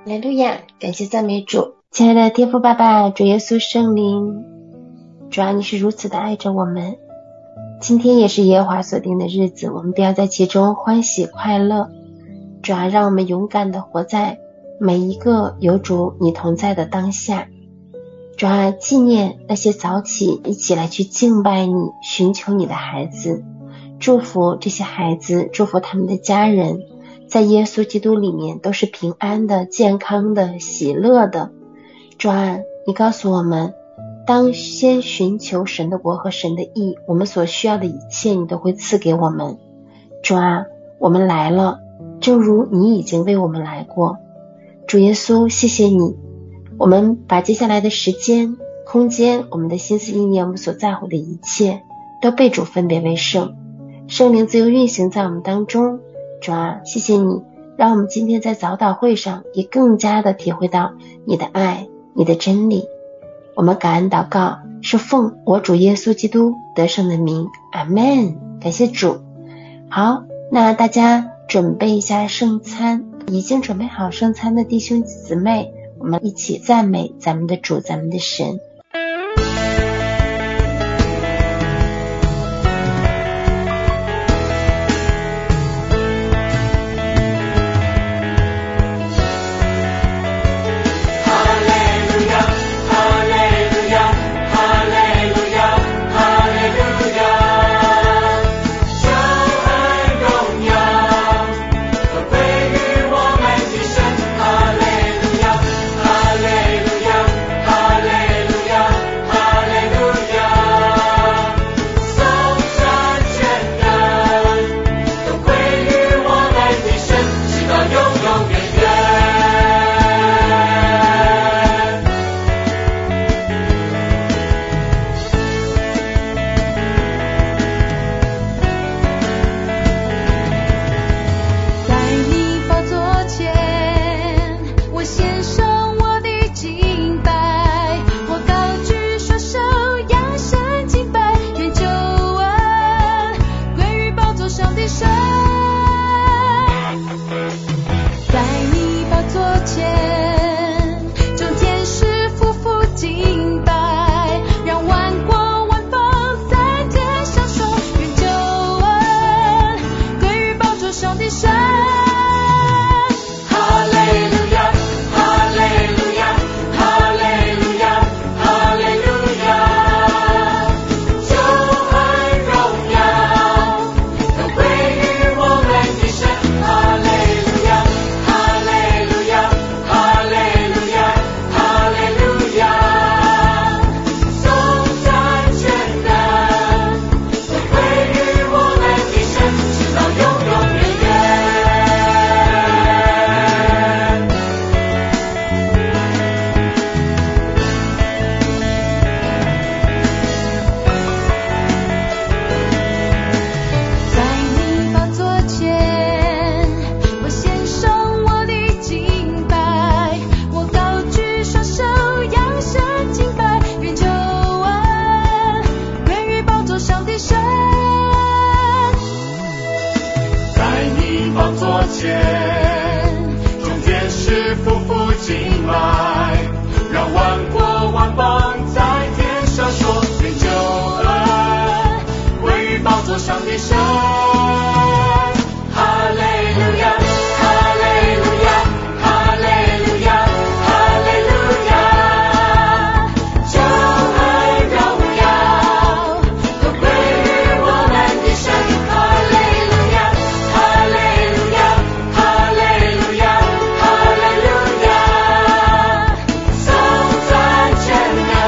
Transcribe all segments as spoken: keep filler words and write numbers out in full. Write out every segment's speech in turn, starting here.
哈利路亚，感谢赞美主。亲爱的天父爸爸，主耶稣圣灵，主啊，你是如此的爱着我们。今天也是耶和华所定的日子，我们都要在其中欢喜快乐。主啊，让我们勇敢的活在每一个有主你同在的当下。主啊，纪念那些早起一起来去敬拜你、寻求你的孩子，祝福这些孩子，祝福他们的家人，在耶稣基督里面都是平安的、健康的、喜乐的。主啊，你告诉我们，当先寻求神的国和神的义，我们所需要的一切你都会赐给我们。主啊，我们来了，正如你已经为我们来过。主耶稣，谢谢你，我们把接下来的时间、空间，我们的心思意念，我们所在乎的一切都被主分别为圣。圣灵自由运行在我们当中。主啊，谢谢你，让我们今天在早祷会上也更加的体会到你的爱、你的真理。我们感恩祷告，是奉我主耶稣基督得胜的名，阿们。感谢主。好，那大家准备一下圣餐，已经准备好圣餐的弟兄姊妹，我们一起赞美咱们的主，咱们的神。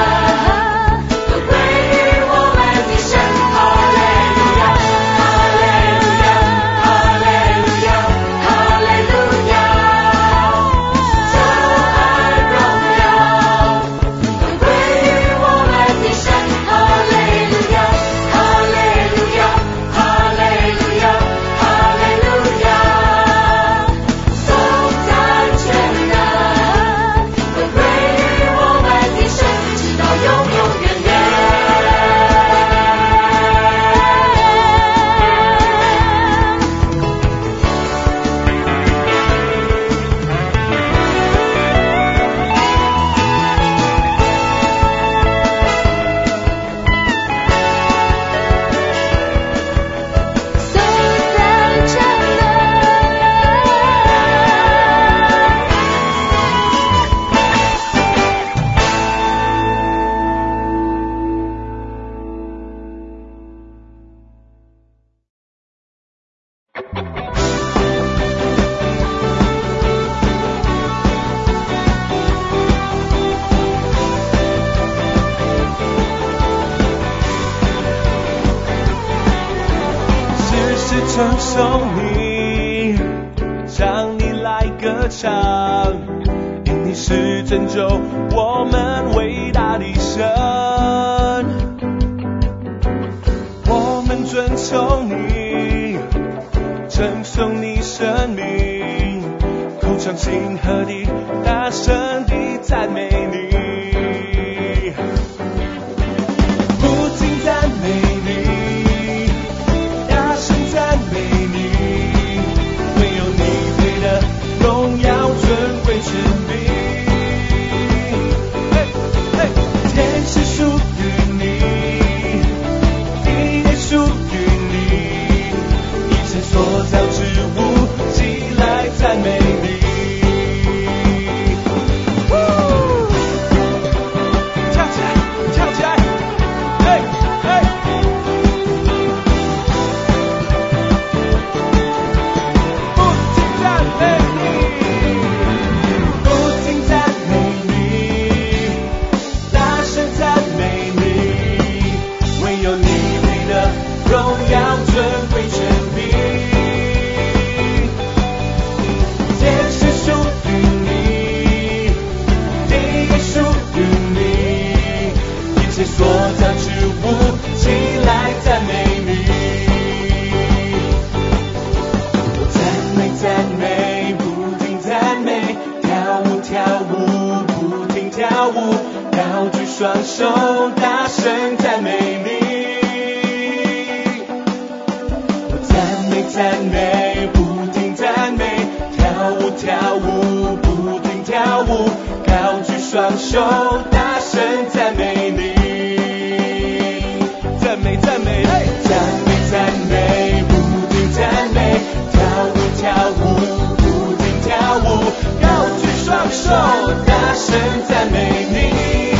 哈称颂你，向你来歌唱，因你是拯救我们伟大的神。我们尊崇你，称颂你生命，口唱心和地大声地赞美你，不停赞美你，大声赞美你，唯有你配的荣耀尊贵权柄。天是属于你，地也属于你，一切所造之物齐来赞美你。跳起来，跳起来，嘿，嘿！不停赞美你，不停赞美你，大声赞美你，唯有你配的荣耀尊贵权柄。天是属于你，地也属于你，一切所造之物齐来赞美你。赞美赞美，不停赞美，跳舞跳舞，不停跳舞，高举双手，大声赞美你。赞美赞美，不停赞美，跳舞跳舞，不停跳舞，高举双手，大声赞美你。赞美赞美，赞美赞美，不停赞美，跳舞跳舞，不停跳舞，高举双手，大声赞美你。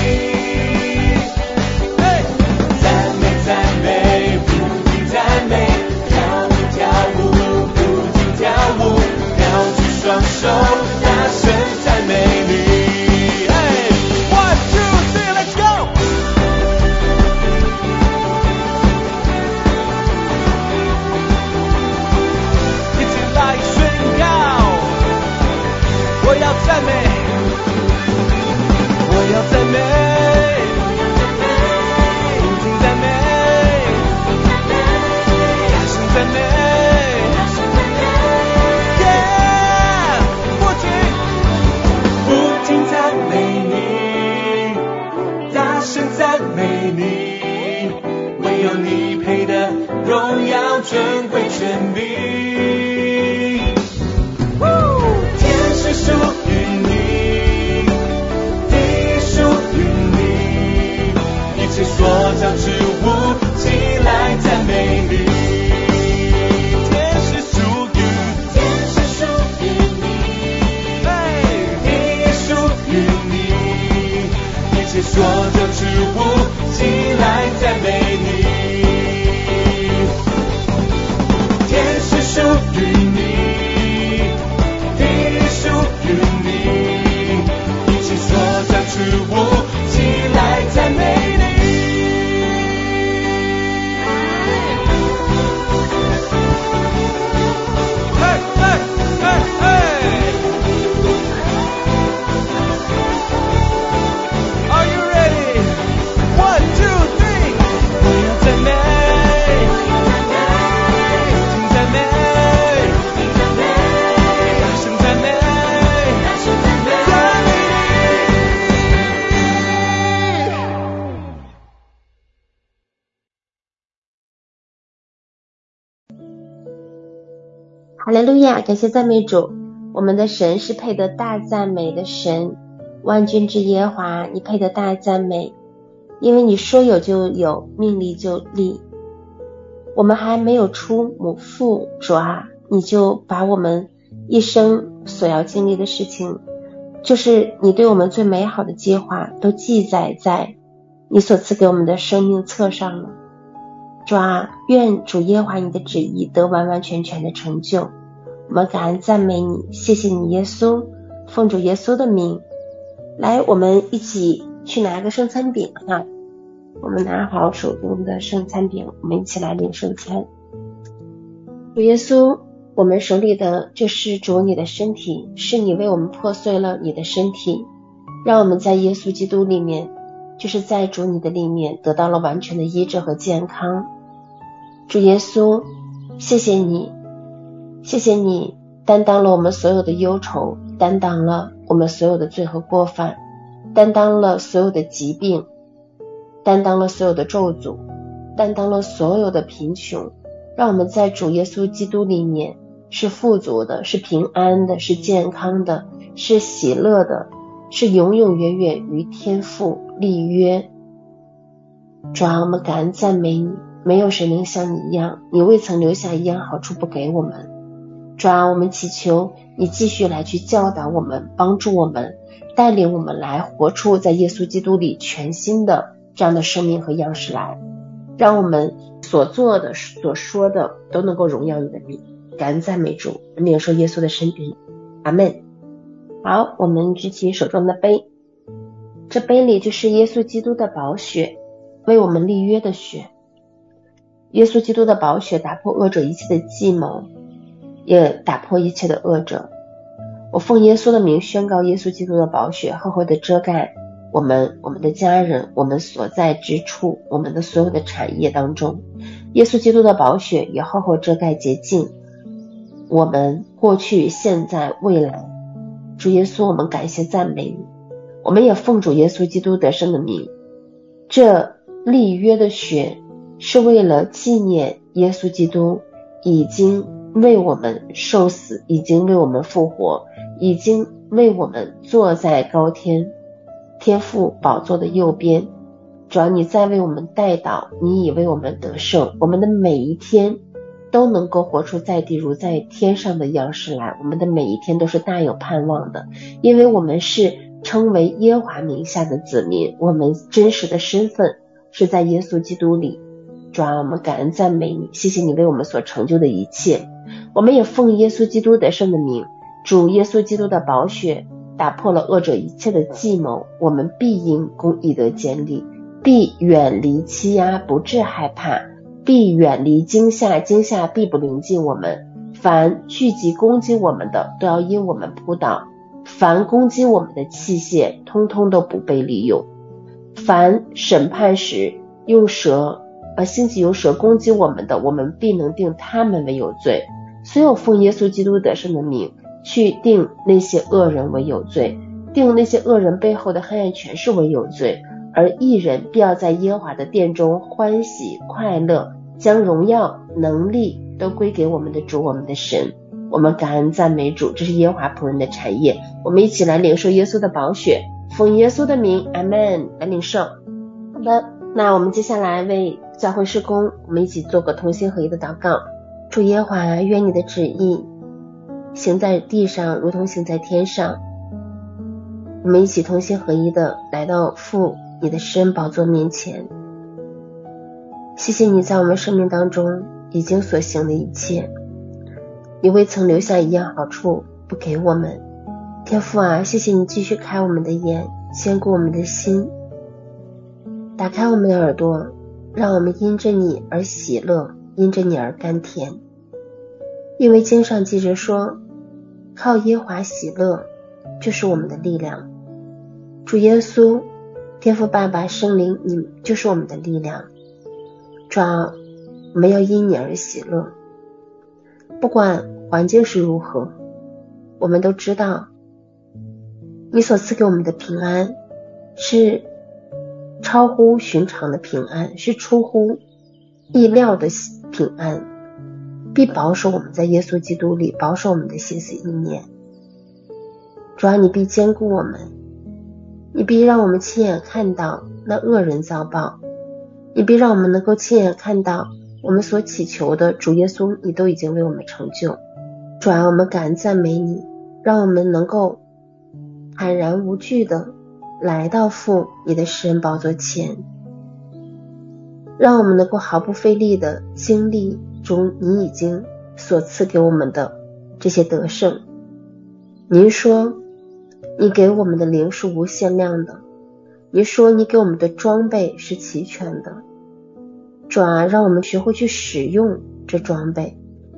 赞美赞美，不停赞美，跳舞跳舞，不停跳舞，高举双手，大声赞美你。One, two, three, let's go！ 一起来宣告，我要赞美，我要赞美，不停赞美，大声赞美，耶！不停，不停赞美你，大声赞美你，唯有你配的荣耀尊贵权柄。天是属于你，地属于你，一切所造之物齐来赞美你。天是属于，天是属于你，地也属于你，一切所造之物齐来赞美你。天是属于你，地属于你，一切所造之物齐来赞美你。嘿，嘿，嘿，嘿！ Are you ready? One, two, three！ 我要赞美，不停赞美，大声赞美，赞美哈利路亚，感谢赞美主，我们的神是配得大赞美的神，万军之耶和华，你配得大赞美，因为你说有就有，命立就立。我们还没有出母腹，主啊，你就把我们一生所要经历的事情，就是你对我们最美好的计划，都记载在你所赐给我们的生命册上了。主啊，愿主耶和华你的旨意得完完全全的成就。我们感恩赞美你，谢谢你耶稣，奉主耶稣的名。来，我们一起去拿个圣餐饼哈，我们拿好手中的圣餐饼，我们一起来领圣餐。 主耶稣，我们手里的就是主你的身体，是你为我们破碎了你的身体，让我们在耶稣基督里面，就是在主你的里面得到了完全的医治和健康。主耶稣，谢谢你，谢谢你担当了我们所有的忧愁，担当了我们所有的罪和过犯，担当了所有的疾病，担当了所有的咒诅，担当了所有的贫穷，让我们在主耶稣基督里面是富足的，是平安的，是健康的，是喜乐的，是永永远远与天父立约。主啊，我们感恩赞美你，没有谁能像你一样，你未曾留下一样好处不给我们。主啊，我们祈求你继续来去教导我们，帮助我们，带领我们来活出在耶稣基督里全新的这样的生命和样式来，让我们所做的所说的都能够荣耀你的名。感恩赞美主，领受耶稣的身体，阿们。好，我们举起手中的杯，这杯里就是耶稣基督的宝血，为我们立约的血。耶稣基督的宝血打破恶者一切的计谋，也打破一切的恶者。我奉耶稣的名宣告，耶稣基督的宝血厚厚的遮盖我们、我们的家人、我们所在之处、我们的所有的产业当中。耶稣基督的宝血也厚厚遮盖洁净我们过去、现在、未来。主耶稣，我们感谢赞美你，我们也奉主耶稣基督得胜的名，这立约的血是为了纪念耶稣基督已经为我们受死，已经为我们复活，已经为我们坐在高天天父宝座的右边。主要你在为我们代祷，你已为我们得胜，我们的每一天都能够活出在地如在天上的样式来，我们的每一天都是大有盼望的，因为我们是称为耶和华名下的子民，我们真实的身份是在耶稣基督里。主啊，我们感恩赞美你，谢谢你为我们所成就的一切。我们也奉耶稣基督得胜的名，主耶稣基督的宝血打破了恶者一切的计谋，我们必因公义得坚立，必远离欺压，不致害怕，必远离惊吓，惊吓必不临近我们。凡聚集攻击我们的，都要因我们扑倒；凡攻击我们的器械，通通都不被利用。凡审判时用蛇呃，兴起有蛇攻击我们的，我们必能定他们为有罪。所有奉耶稣基督得胜的名，去定那些恶人为有罪，定那些恶人背后的黑暗权势为有罪，而义人必要在耶和华的殿中欢喜快乐，将荣耀能力都归给我们的主，我们的神。我们感恩赞美主，这是耶和华仆人的产业。我们一起来领受耶稣的宝血，奉耶稣的名，阿们，来领受。好的，那我们接下来为教会事工，我们一起做个同心合一的祷告。主耶和华，愿你的旨意行在地上如同行在天上。我们一起同心合一的来到父你的施恩宝座面前，谢谢你在我们生命当中已经所行的一切，你未曾留下一样好处不给我们。天父啊，谢谢你继续开我们的眼，坚固我们的心，打开我们的耳朵，让我们因着你而喜乐，因着你而甘甜。因为经上记着说，靠耶和华喜乐就是我们的力量。主耶稣，天父爸爸圣灵，你就是我们的力量。主啊，我们要因你而喜乐，不管环境是如何，我们都知道你所赐给我们的平安是超乎寻常的平安，是出乎意料的平安，必保守我们在耶稣基督里，保守我们的心思意念。主啊，你必坚固我们，你必让我们亲眼看到那恶人遭报，你必让我们能够亲眼看到我们所祈求的，主耶稣你都已经为我们成就。主啊，我们感恩赞美你，让我们能够坦然无惧的来到父你的施恩宝座前，让我们能够毫不费力的经历中你已经所赐给我们的这些得胜。您说你给我们的灵是无限量的，您说你给我们的装备是齐全的。主啊，让我们学会去使用这装备，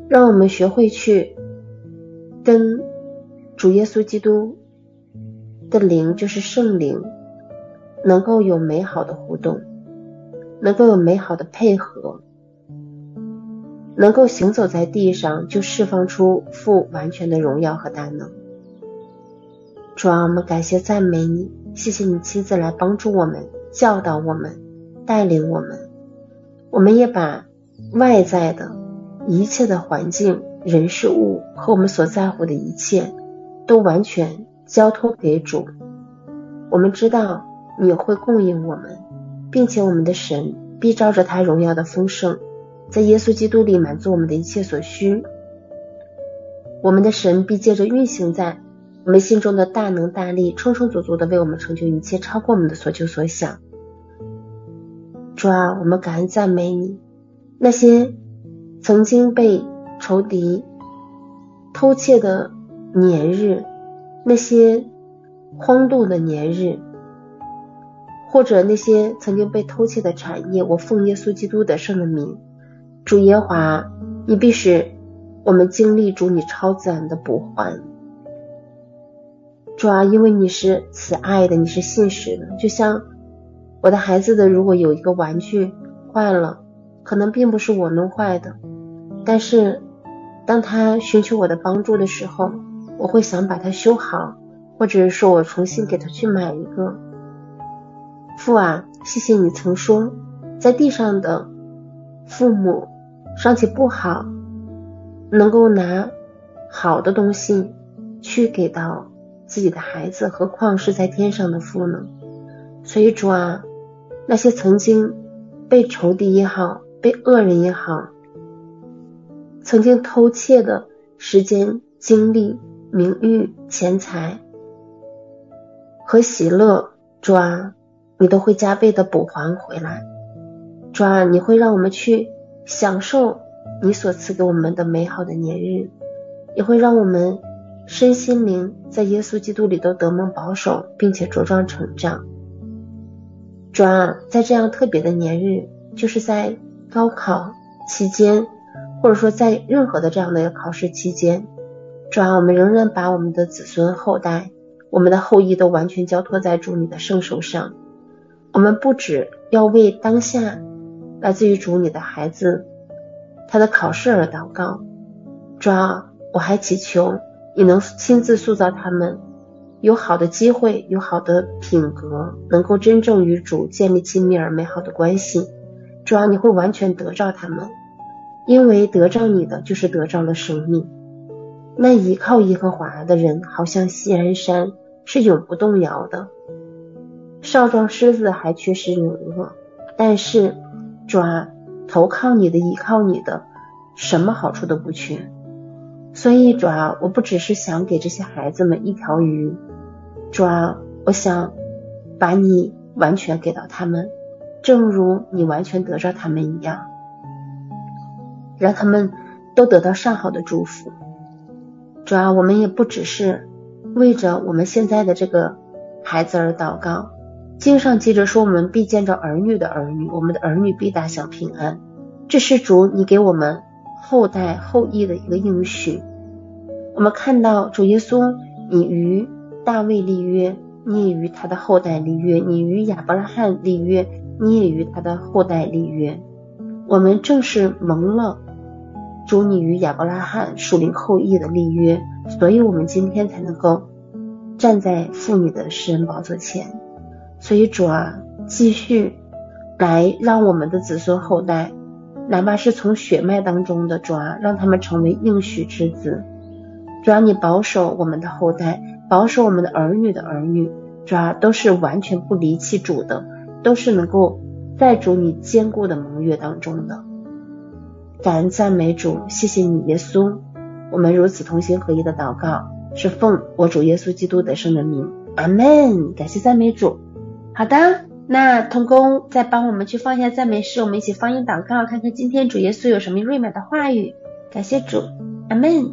让我们学会去跟主耶稣基督的灵，就是圣灵，能够有美好的互动，能够有美好的配合，能够行走在地上，就释放出父完全的荣耀和大能。主啊，我们感谢赞美你，谢谢你亲自来帮助我们，教导我们，带领我们。我们也把外在的一切的环境、人事物和我们所在乎的一切都完全交托给主。我们知道你会供应我们，并且我们的神必照着他荣耀的丰盛，在耶稣基督里满足我们的一切所需。我们的神必借着运行在我们心中的大能大力，充充足足的为我们成就一切，超过我们的所求所想。主啊，我们感恩赞美你，那些曾经被仇敌偷窃的年日，那些荒度的年日，或者那些曾经被偷窃的产业，我奉耶稣基督的圣名，主耶和华，你必使我们经历主你超自然的补还。主啊，因为你是慈爱的，你是信实的，就像我的孩子的，如果有一个玩具坏了，可能并不是我弄坏的，但是当他寻求我的帮助的时候，我会想把它修好，或者是说我重新给他去买一个。父啊，谢谢你曾说，在地上的父母尚且不好，能够拿好的东西去给到自己的孩子，何况是在天上的父呢？所以主啊，那些曾经被仇敌也好，被恶人也好，曾经偷窃的时间、精力、名誉、钱财和喜乐，主啊，你都会加倍的补还回来。主啊，你会让我们去享受你所赐给我们的美好的年日，也会让我们身心灵在耶稣基督里都得蒙保守，并且茁壮成长。主啊，在这样特别的年日，就是在高考期间，或者说在任何的这样的一个考试期间，主啊，我们仍然把我们的子孙后代，我们的后裔都完全交托在主你的圣手上。我们不只要为当下来自于主你的孩子他的考试而祷告，主啊，我还祈求你能亲自塑造他们，有好的机会，有好的品格，能够真正与主建立亲密而美好的关系。主啊，你会完全得着他们，因为得着你的就是得着了生命。那依靠耶和华的人好像锡安山，是永不动摇的。少壮狮子还缺食忍饿，但是主啊，投靠你的，依靠你的，什么好处都不缺。所以主啊，我不只是想给这些孩子们一条鱼，主啊，我想把你完全给到他们，正如你完全得着他们一样，让他们都得到上好的祝福。主啊，我们也不只是为着我们现在的这个孩子而祷告，经上记着说，我们必见着儿女的儿女，我们的儿女必大享平安。这是主你给我们后代后裔的一个应许。我们看到主耶稣，你与大卫立约，你也与他的后代立约，你与亚伯拉罕立约，你也与他的后代立约。我们正是蒙了主你与亚伯拉罕属灵后裔的立约，所以我们今天才能够站在父你的施恩宝座前。所以主啊，继续来让我们的子孙后代，哪怕是从血脉当中的，主啊，让他们成为应许之子。主啊，你保守我们的后代，保守我们的儿女的儿女，主啊，都是完全不离弃主的，都是能够在主你坚固的盟约当中的。感恩赞美主，谢谢你耶稣，我们如此同心合一的祷告，是奉我主耶稣基督的圣名，阿们。感谢赞美主。好的，那同工再帮我们去放下赞美诗，我们一起方言祷告，看看今天主耶稣有什么瑞美的话语。感谢主，阿们。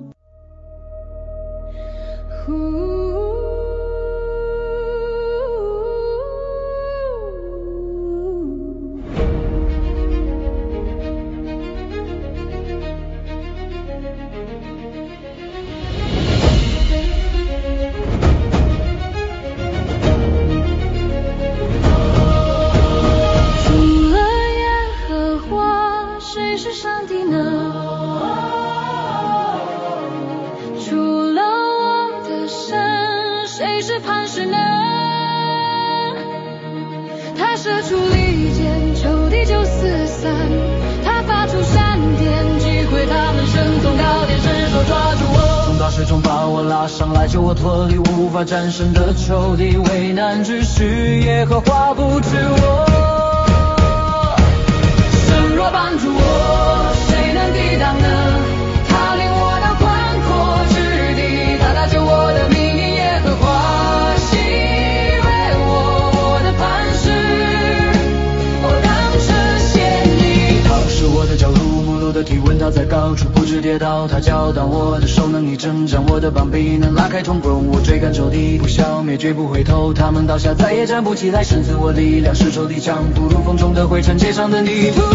气就四散。他发出闪电击毁他们生从高点伸手抓住我， 从大水中把我拉上来，救我脱离无法战胜的仇敌，危难之时耶和华不知我。神若帮助我，谁能抵挡呢？他领我到宽阔之地，他搭救我的命令，耶和华喜悦我，我的磐石，我当成献祭。他是我的脚路，母鹿的体温，他在高处不知跌倒，他教导我的手能力征战，我的膀臂能拉开铜棍，我追赶仇敌不消灭，绝不回头，他们倒下再也站不起来，神赐我力量，使仇敌强不如风中的灰尘，街上的泥土。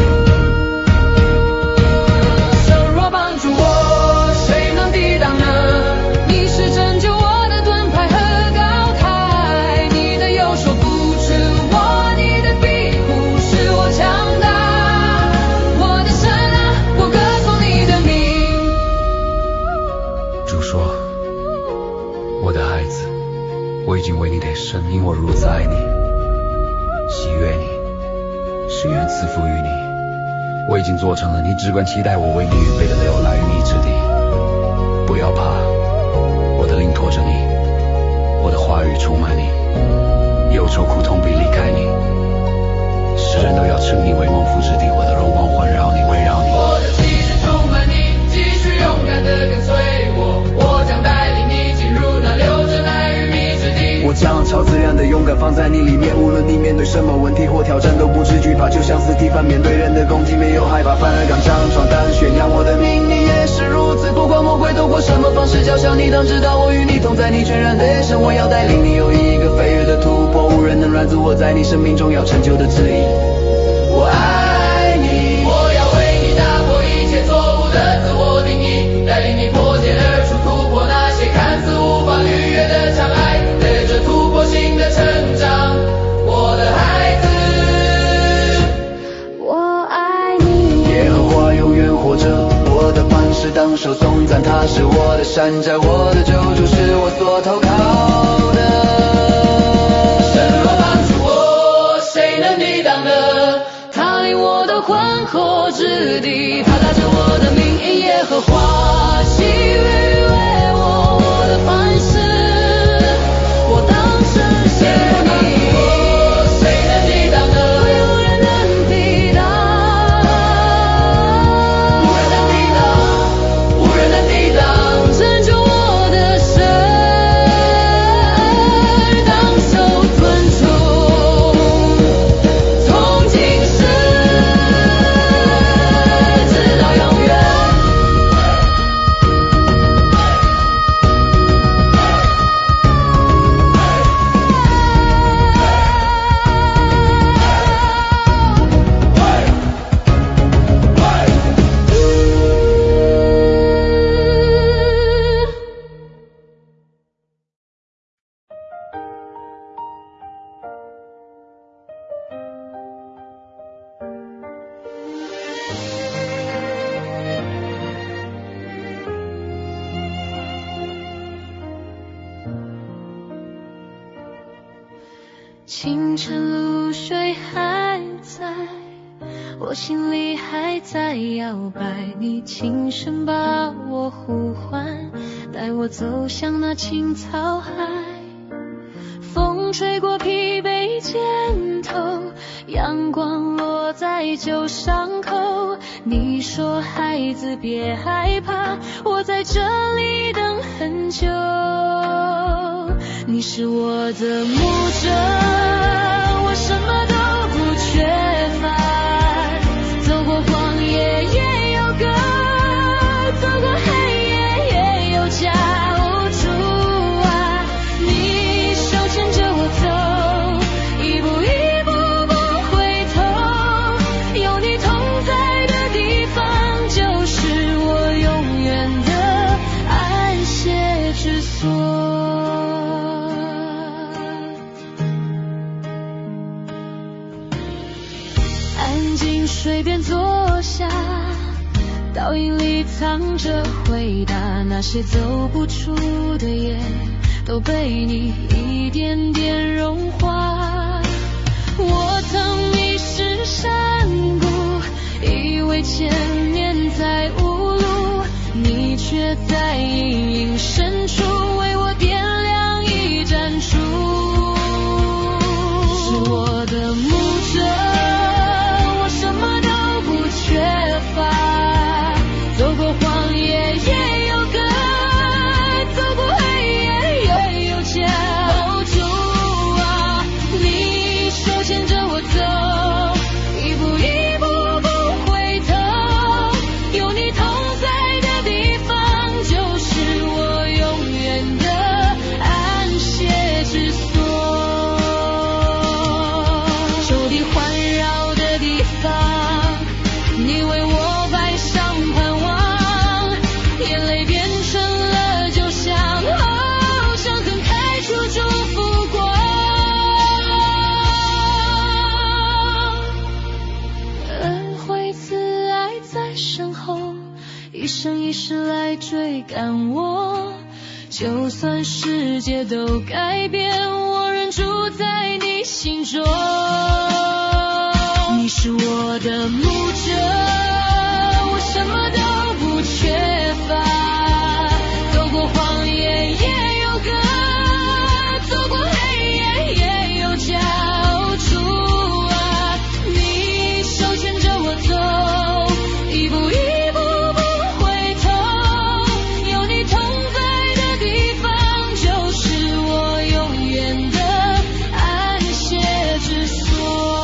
神若帮助我，谁能抵挡呢？你是拯救我的盾牌和高台，你的右手扶持我，你的庇护使我强大，我的神啊，我歌颂你的名。主说，我的孩子，我已经为你得胜，因我如此爱你，喜悦你，是愿赐福于你。我已经做成了你只管期待我为你预备的流来与你之地。不要怕，我的灵托着你，我的话语充满你，忧愁苦痛必离开你，世人都要称你为蒙福之地，我的荣光环绕你，围绕你。我的气势充满你，继续勇敢地跟随我，我将带领你进入那流着奶与蜜之地。我将超自然的勇敢放在你里面，无论你面对什么问题或挑战都不知惧怕，就像斯蒂芬面对人的攻击没有害怕，反而刚强壮胆宣扬我的名，你也是如此。不管魔鬼透过什么方式叫嚣你，当知道我与你同在，你全然的野生，我要带领你有一个飞跃的突破，无人能拦阻我在你生命中要成就的旨意。我爱你，我要为你打破一切错误的自我定义，带领你破茧而出，突破那些看似无法逾越的障碍，带着突破性的成长，我的孩子， 我爱你。 耶和华永远活着，我的磐石当手颂赞，他是我的山寨，我的救主是我所投靠的。神若帮助我，谁能抵挡呢？他领我到宽阔之地，他搭救我的命，耶和华喜悦我，我的磐石，我当成献祭。谁能抵挡呢？无人能抵挡，无人能抵挡，无人能抵挡，拯救我的神，当受尊崇，从今世直到永远。清晨露水还在，我心里还在摇摆，你轻声把我呼唤，带我走向那青草海。风吹过疲惫肩头，阳光落在旧伤口，你说孩子别害怕，我在这里等很久。你是我的牧者，我什么都不缺乏，走过荒野也有歌，走过黑夜也有家。哦，主啊，你手牵着我走，一步一步不回头，有你同在的地方就是我永远的安歇之所。水边坐下，倒影里藏着回答，那些走不出的夜都被你一点点融化。我曾迷失山也在阴影深处为我点亮一盏烛。是我的牧者，我什么都不缺乏，走过荒野也有歌，走过黑夜也有家。哦，主啊，你手牵着我走，一步一步不回头，有你同在的地方就是我永远的安歇之所。仇敌环绕的地方，你为我摆上盼望，眼泪变成了酒香，哦，伤痕开出祝福光。恩惠慈爱在身后，一生一世来追赶我，就算世界都改变，我仍住在你心中。你是我的牧者，我什么都不缺乏，走过荒野也有歌，走过黑夜也有家。哦，主啊，你手牵着我走，一步一步不回头，有你同在的地方就是我永远的安歇之所。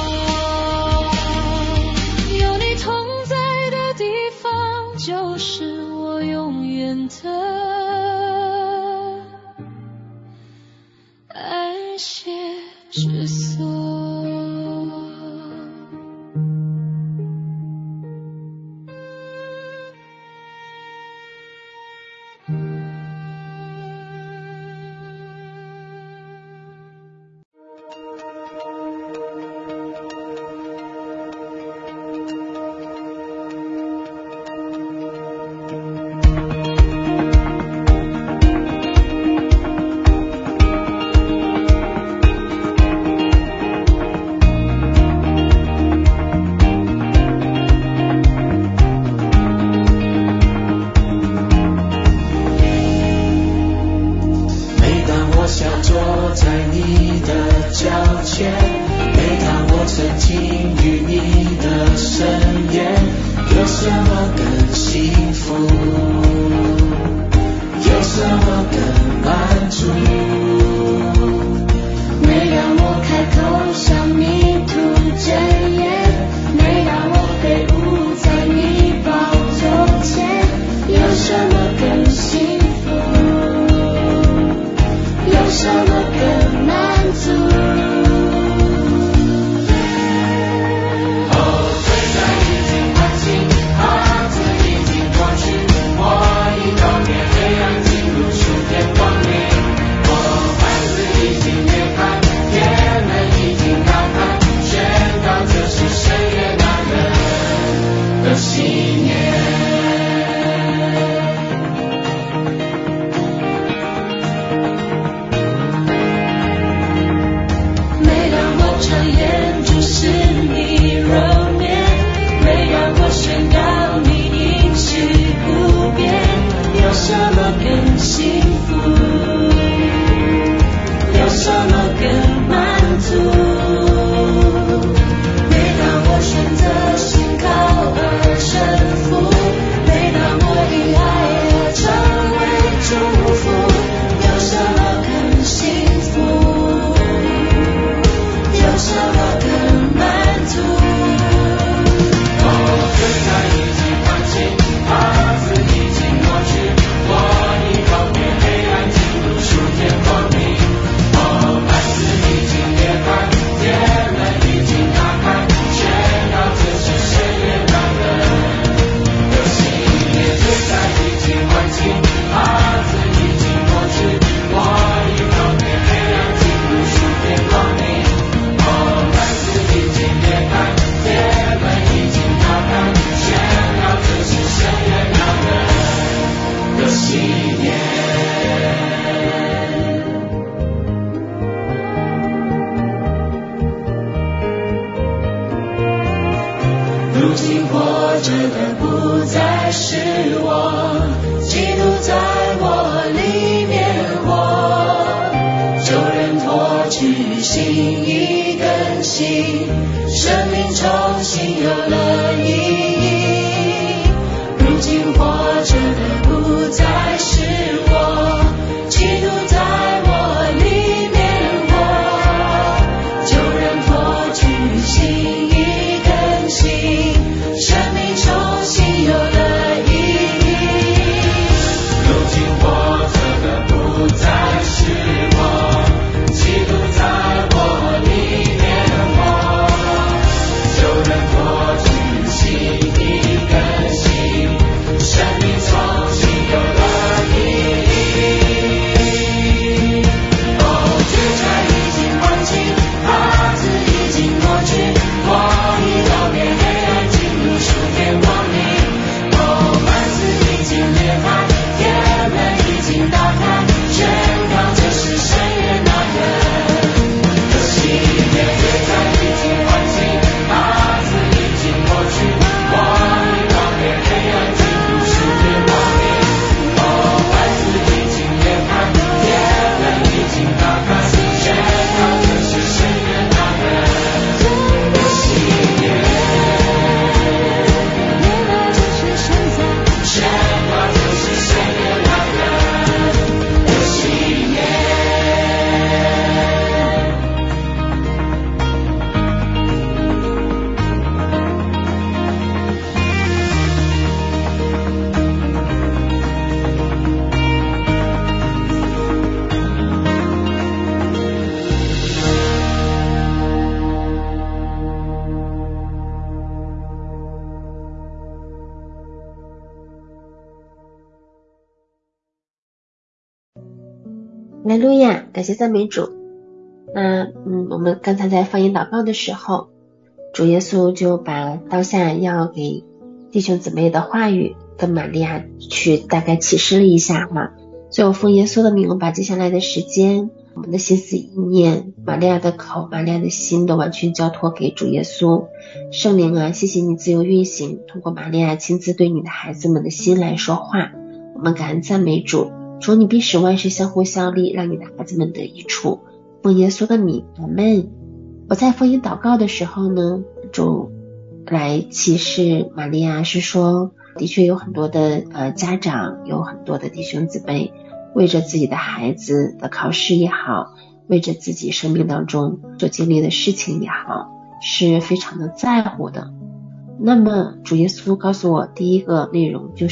有你同在的地方就是我永远的安歇之所。 每当我想坐在你的脚前，每当我曾经与你的身边，有什么更幸福？有什么更满足？每当我开口向你吐真言，每当我被捂在你宝座前，有什么更幸福？有什么更满足？哦，罪债已经还清，啊，罪已经过去，我已告别黑暗，进入属天光明。哦，幔子已经裂开，天门已经打开，宣告这是神悦纳人的信念。每当我常言主是你柔面，每当我宣告你应许不变，有什么更幸福？有什么更满足？每当我选择信靠而顺服， 如今活着的不再是我，基督在我里面活，旧人脱去，心意更新，生命重新有了意义。如今活着的不再是我，基督在我里面活，旧人脱去，心意更新，生命重新有了意义。如今活着的不再是我，基督在我里面活，旧人脱去，心意更新，生命重新有了意义。哦，绝债已经还清，帕子已经抹去，我已告别黑暗，进入属天光明。哦，幔子已经裂开，天门已经打开，宣告这是神约那人的喜悦。绝债已经还清，帕子已经抹去，我已告别黑暗，进入属天光明。哦，幔子已经裂开，天门已经打开，宣告这是神约那人的喜悦。 原来这是神在宣告这是神约那人的喜悦。 哈利路亚，感谢赞美主。那嗯，我们刚才在放音祷告的时候，主耶稣就把当下要给弟兄姊妹的话语跟玛利亚去大概启示了一下哈。所以我奉耶稣的名，我把接下来的时间，我们的心思意念，玛利亚的口，玛利亚的心都完全交托给主耶稣。圣灵啊，谢谢你自由运行，通过玛利亚亲自对你的孩子们的心来说话。我们感恩赞美主，主你必使万事相互效力，让你的孩子们得益处。奉耶稣的名，阿们。我在奉音祷告的时候呢，主来启示玛利亚是说，的确有很多的呃家长，有很多的弟兄姊妹，为着自己的孩子的考试也好，为着自己生命当中所经历的事情也好，是非常的在乎的。那么主耶稣告诉我第一个内容就是，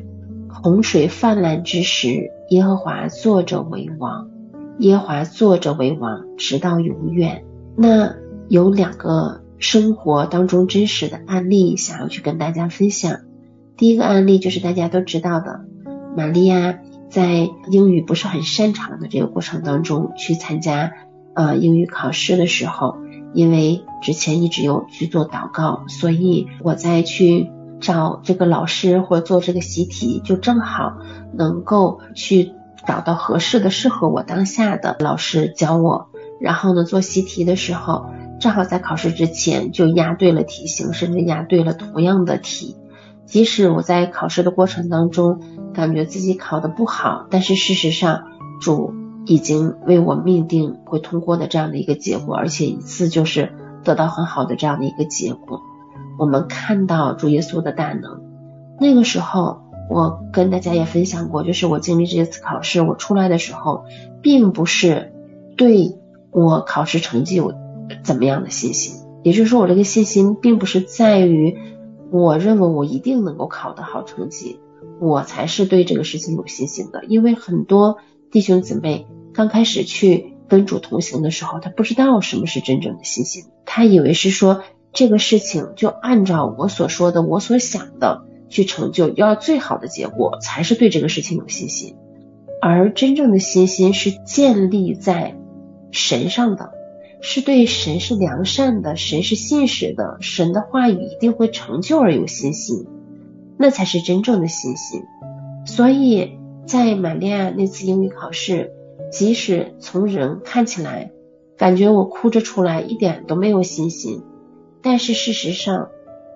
洪水泛滥之时，耶和华坐着为王，耶和华坐着为王，直到永远。那有两个生活当中真实的案例想要去跟大家分享。第一个案例就是大家都知道的，玛利亚在英语不是很擅长的这个过程当中去参加呃英语考试的时候，因为之前一直有去做祷告，所以我再去找这个老师或者做这个习题，就正好能够去找到合适的适合我当下的老师教我。然后呢，做习题的时候正好在考试之前就押对了题型，甚至押对了同样的题。即使我在考试的过程当中感觉自己考得不好，但是事实上主已经为我命定会通过的这样的一个结果，而且一次就是得到很好的这样的一个结果。我们看到主耶稣的大能。那个时候我跟大家也分享过，就是我经历这次考试，我出来的时候并不是对我考试成绩有怎么样的信心，也就是说我这个信心并不是在于我认为我一定能够考得好成绩，我才是对这个事情有信心的。因为很多弟兄姊妹刚开始去跟主同行的时候，他不知道什么是真正的信心，他以为是说这个事情就按照我所说的我所想的去成就，要最好的结果才是对这个事情有信心。而真正的信心是建立在神上的，是对神是良善的，神是信实的，神的话语一定会成就而有信心，那才是真正的信心。所以在玛利亚那次英语考试，即使从人看起来感觉我哭着出来一点都没有信心，但是事实上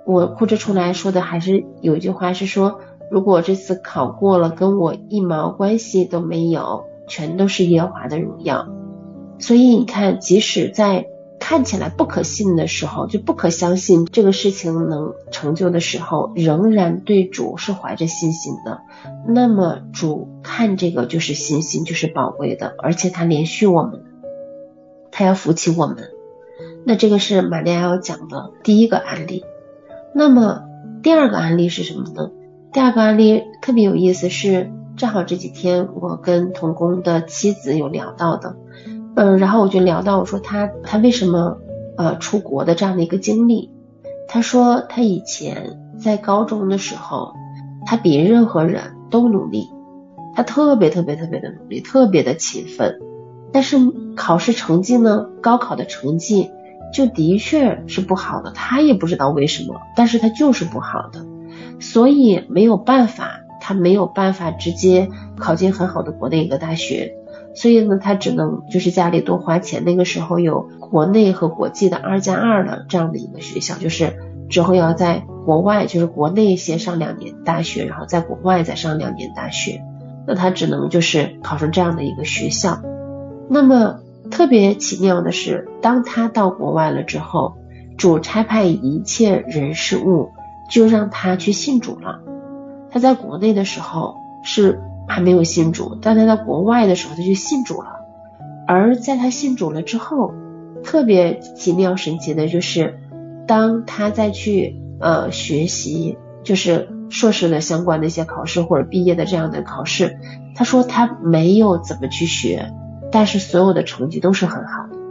我哭着出来说的还是有一句话是说，如果这次考过了，跟我一毛关系都没有，全都是耶和华的荣耀。所以你看，即使在看起来不可信的时候，就不可相信这个事情能成就的时候，仍然对主是怀着信心的。那么主看这个就是信心，就是宝贵的，而且他连续我们，他要扶起我们。那这个是玛利亚要讲的第一个案例。那么第二个案例是什么呢？第二个案例特别有意思，是正好这几天我跟同工的妻子有聊到的。嗯，然后我就聊到，我说他他为什么呃出国的这样的一个经历。他说他以前在高中的时候，他比任何人都努力，他特别特别特别的努力，特别的勤奋，但是考试成绩呢，高考的成绩就的确是不好的，他也不知道为什么，但是他就是不好的，所以没有办法，他没有办法直接考进很好的国内一个大学。所以呢，他只能就是家里多花钱。那个时候有国内和国际的二加二的这样的一个学校，就是之后要在国外，就是国内先上两年大学，然后在国外再上两年大学。那他只能就是考上这样的一个学校。那么特别奇妙的是，当他到国外了之后，主差派一切人事物，就让他去信主了。他在国内的时候是还没有信主，但他在国外的时候他就信主了。而在他信主了之后，特别奇妙神奇的就是，当他再去呃学习就是硕士的相关的一些考试或者毕业的这样的考试，他说他没有怎么去学，但是所有的成绩都是很好的。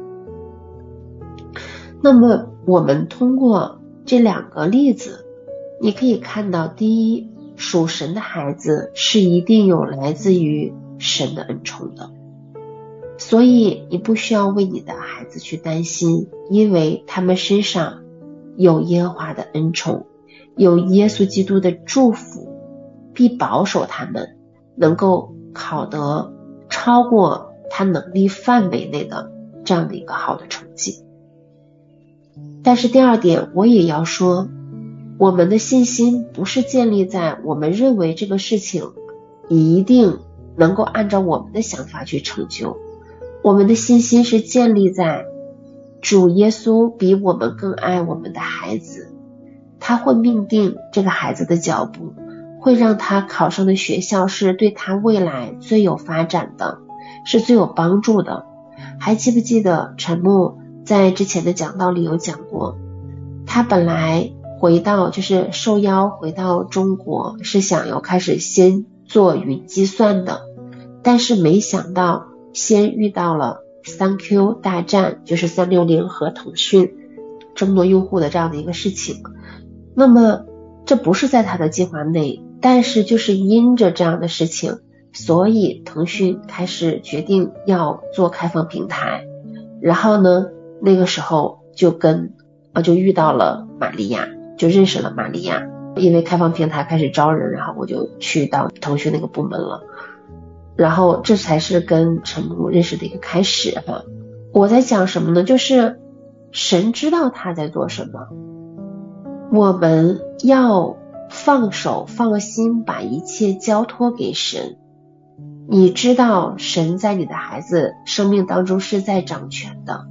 那么我们通过这两个例子，你可以看到，第一，属神的孩子是一定有来自于神的恩宠的，所以你不需要为你的孩子去担心，因为他们身上有耶和华的恩宠，有耶稣基督的祝福，必保守他们能够考得超过他能力范围内的这样的一个好的成绩。但是第二点，我也要说，我们的信心不是建立在我们认为这个事情一定能够按照我们的想法去成就，我们的信心是建立在主耶稣比我们更爱我们的孩子，他会命定这个孩子的脚步，会让他考上的学校是对他未来最有发展的，是最有帮助的。还记不记得陈牧在之前的讲道里有讲过，他本来回到就是受邀回到中国，是想要开始先做云计算的，但是没想到先遇到了 三 Q 大战，就是三六零和腾讯争夺用户的这样的一个事情。那么这不是在他的计划内，但是就是因着这样的事情，所以腾讯开始决定要做开放平台。然后呢，那个时候就跟呃就遇到了玛利亚，就认识了玛利亚，因为开放平台开始招人，然后我就去到腾讯那个部门了。然后这才是跟陈牧认识的一个开始哈。我在讲什么呢？就是神知道他在做什么，我们要放手放心，把一切交托给神。你知道神在你的孩子生命当中是在掌权的，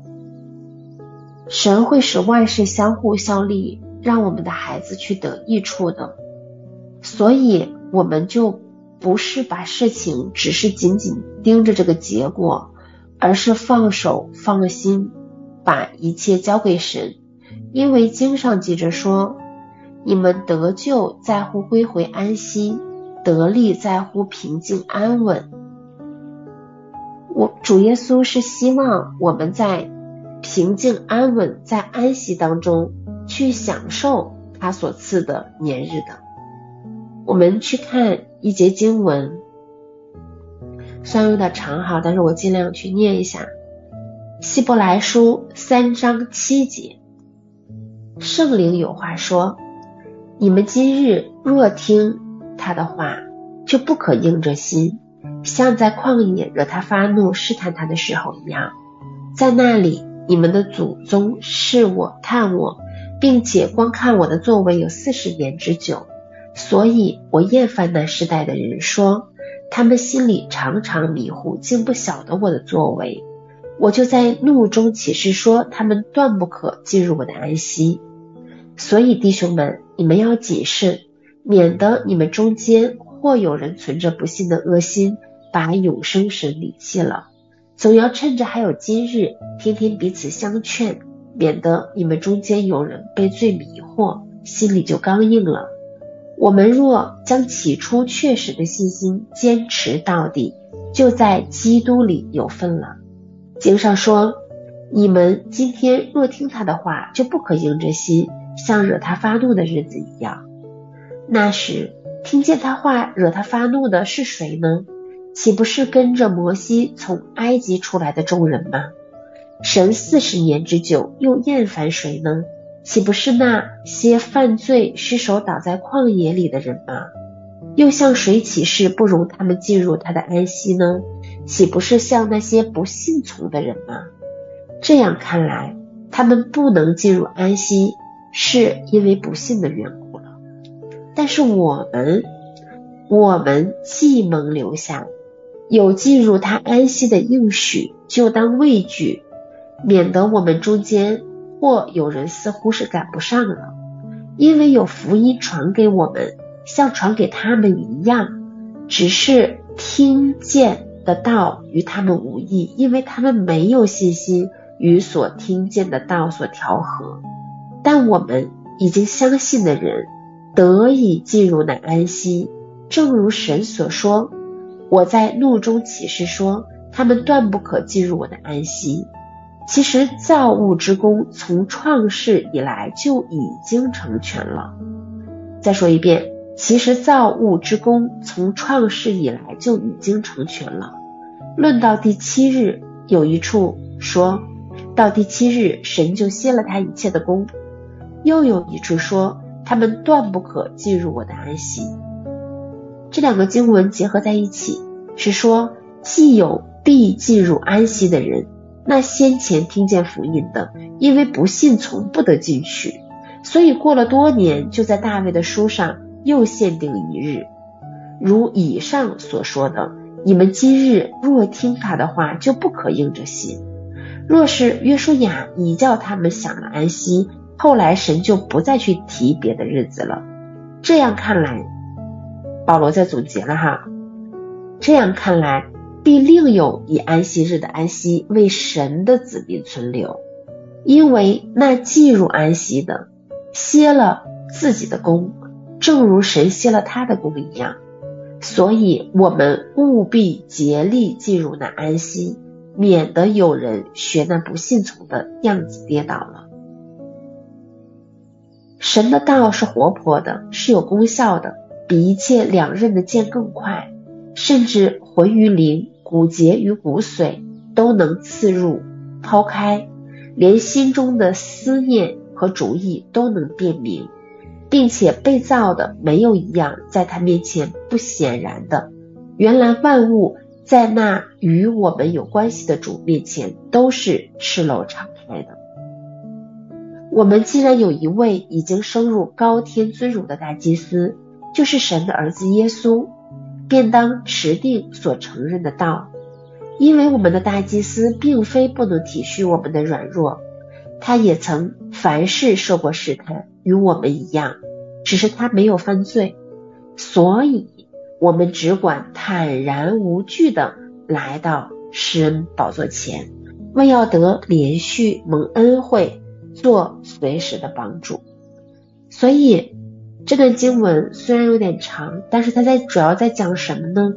神会使万事相互效力，让我们的孩子去得益处的。所以我们就不是把事情只是紧紧盯着这个结果，而是放手放心，把一切交给神。因为经上记着说，你们得救在乎归回安息，得力在乎平静安稳。我主耶稣是希望我们在平静安稳，在安息当中去享受他所赐的年日的。我们去看一节经文，虽然有点长哈，但是我尽量去念一下。希伯来书三章七节，圣灵有话说，你们今日若听他的话，就不可硬着心，像在旷野惹他发怒试探他的时候一样。在那里你们的祖宗试我探我， 并且光看我的作为有四十年之久，所以我厌烦那世代的人，说他们心里常常迷糊，竟不晓得我的作为。我就在怒中起誓说，他们断不可进入我的安息。所以弟兄们，你们要谨慎，免得你们中间或有人存着不信的恶心，把永生神离弃了。总要趁着还有今日，天天彼此相劝，免得你们中间有人被罪迷惑，心里就刚硬了。我们若将起初确实的信心坚持到底，就在基督里有份了。经上说，你们今天若听他的话，就不可硬着心，像惹他发怒的日子一样。那时听见他话惹他发怒的是谁呢？岂不是跟着摩西从埃及出来的众人吗？神四十年之久，又厌烦谁呢？岂不是那些犯罪失手倒在旷野里的人吗？又向谁起誓不容他们进入他的安息呢？岂不是像那些不信从的人吗？这样看来，他们不能进入安息，是因为不信的缘故了。但是我们，我们既蒙留下，有进入他安息的应许，就当畏惧，免得我们中间或有人似乎是赶不上了。因为有福音传给我们，像传给他们一样，只是听见的道与他们无异，因为他们没有信心与所听见的道所调和。但我们已经相信的人得以进入那安息，正如神所说，我在怒中起誓说，他们断不可进入我的安息。其实造物之功从创世以来就已经成全了。再说一遍，其实造物之功从创世以来就已经成全了。论到第七日，有一处说到第七日神就歇了他一切的功，又有一处说他们断不可进入我的安息。这两个经文结合在一起，是说既有必进入安息的人，那先前听见福音的，因为不信从不得进去，所以过了多年，就在大卫的书上又限定一日，如以上所说的，你们今日若听他的话，就不可硬着心。若是约书亚已叫他们享了安息，后来神就不再去提别的日子了。这样看来，保罗在总结了哈，这样看来必另有以安息日的安息为神的子民存留，因为那进入安息的歇了自己的功，正如神歇了他的功一样。所以我们务必竭力进入那安息，免得有人学那不信从的样子跌倒了。神的道是活泼的，是有功效的，比一切两刃的剑更快，甚至魂与灵、骨节与骨髓都能刺入抛开，连心中的思念和主意都能辨明，并且被造的没有一样在他面前不显然的。原来万物在那与我们有关系的主面前都是赤露敞开的。我们既然有一位已经升入高天尊荣的大祭司，就是神的儿子耶稣，便当持定所承认的道。因为我们的大祭司并非不能体恤我们的软弱，他也曾凡事受过试探，与我们一样，只是他没有犯罪，所以我们只管坦然无惧地来到施恩宝座前，为要得连续蒙恩惠，做随时的帮助。所以这段经文虽然有点长，但是它在主要在讲什么呢？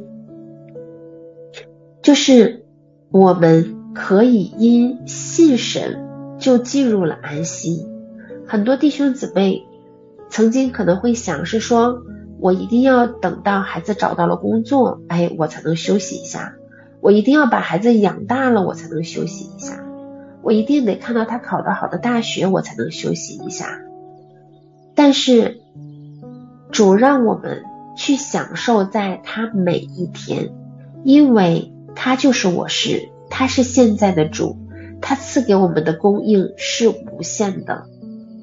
就是我们可以因信神就进入了安息。很多弟兄姊妹曾经可能会想是说，我一定要等到孩子找到了工作，哎，我才能休息一下，我一定要把孩子养大了，我才能休息一下，我一定得看到他考到好的大学，我才能休息一下。但是主让我们去享受在他每一天，因为他就是我是，他是现在的主，他赐给我们的供应是无限的。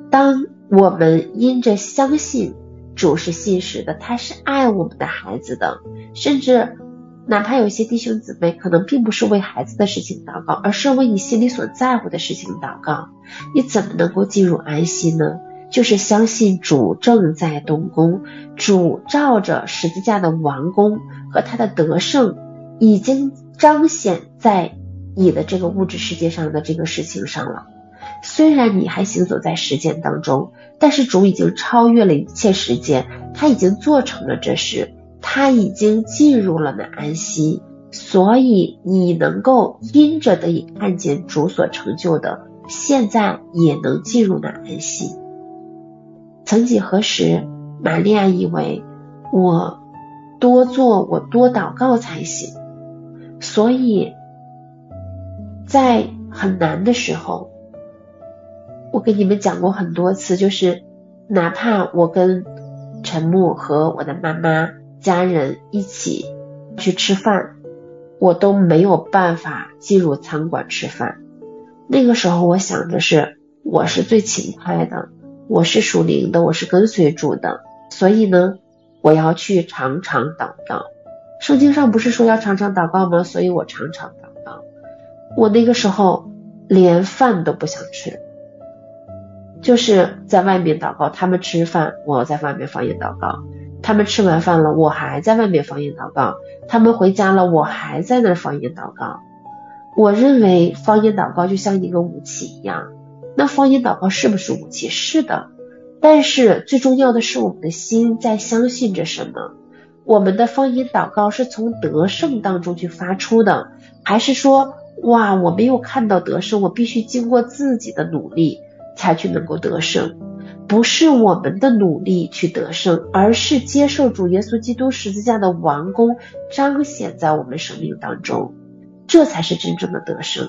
当我们因着相信主是信实的，他是爱我们的孩子的，甚至哪怕有些弟兄姊妹可能并不是为孩子的事情祷告，而是为你心里所在乎的事情祷告，你怎么能够进入安息呢？就是相信主正在动工，主照着十字架的完工和他的得胜已经彰显在你的这个物质世界上的这个事情上了。虽然你还行走在时间当中，但是主已经超越了一切时间，他已经做成了这事，他已经进入了那安息，所以你能够因着得以看见主所成就的，现在也能进入那安息。曾几何时，玛利亚以为我多做我多祷告才行，所以在很难的时候，我跟你们讲过很多次，就是哪怕我跟陈木和我的妈妈家人一起去吃饭，我都没有办法进入餐馆吃饭。那个时候我想的是，我是最勤快的，我是属灵的，我是跟随主的，所以呢，我要去常常祷告。圣经上不是说要常常祷告吗？所以我常常祷告。我那个时候连饭都不想吃，就是在外面祷告，他们吃饭，我在外面方言祷告，他们吃完饭了，我还在外面方言祷告，他们回家了，我还在那方言祷告。我认为方言祷告就像一个武器一样。那方言祷告是不是武器？是的，但是最重要的是我们的心在相信着什么。我们的方言祷告是从得胜当中去发出的，还是说哇我没有看到得胜，我必须经过自己的努力才去能够得胜？不是我们的努力去得胜，而是接受主耶稣基督十字架的完工彰显在我们生命当中，这才是真正的得胜。